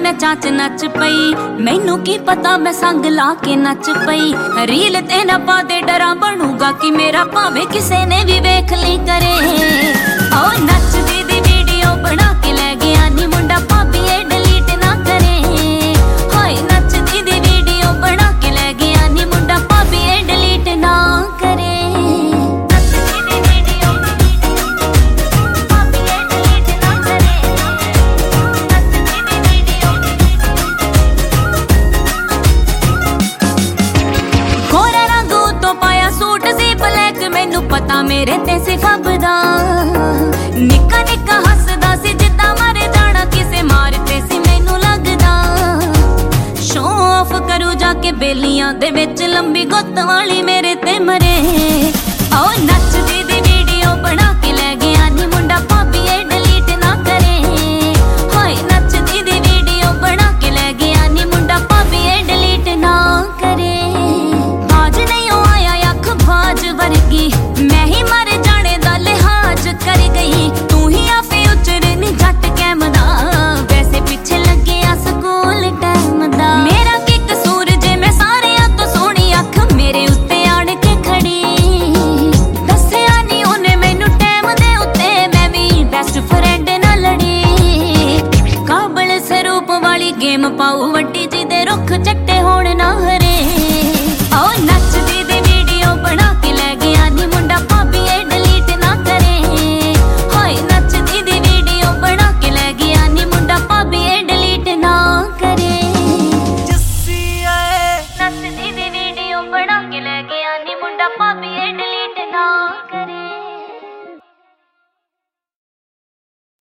मैं चाच नच पई, मैनू की पता मैं संग ला के नच पई। रील ते ना पा दे डरा बनूगा कि मेरा भावे किसे ने भी वेख ली करे। ओ नचदी दी वीडियो बना के ले गया नी मुंडा भाभी ये डिलीट ना करे। हाय नचदी दी वीडियो बना के ले गया नी मुंडा भाभी ये डिलीट ना करे। मैनू पता मेरे ते सिफबदा निक्का निक्का हसदा सी जिद्दां मरे जाना किसे मारते सी मैनू लगदा। शो ऑफ करू जाके बेलियां दे विच लंबी गुत्त वाली मेरे ते मरे। ओ नचदी दी वीडियो बना के ले गया नी मुंडा भाभी ये डिलीट ना करे। हाय नचदी दी वीडियो बना के ले गया नी मुंडा भाभी ये डिलीट ना करे। बाज नहीं आया अख बाज वर्गी मैं ही मर जाने दा लिहाज कर गई। तू ही आफे उचर नी जट कैमदा वैसे पीछे लगे आ स्कूल टाइम दा। मेरा की कसूर जे मैं सारियां तो सोहनी अख मेरे उत्ते आण के खड़ी। दस्सिया नी ओने मैनू टाइम दे उत्ते मैं भी बेस्ट फ्रेंड नाल लड़ी। काबल स्वरूप वाली गेम पाऊ वड्डी जी दे रुख चट्टे होण ना हरे। ओ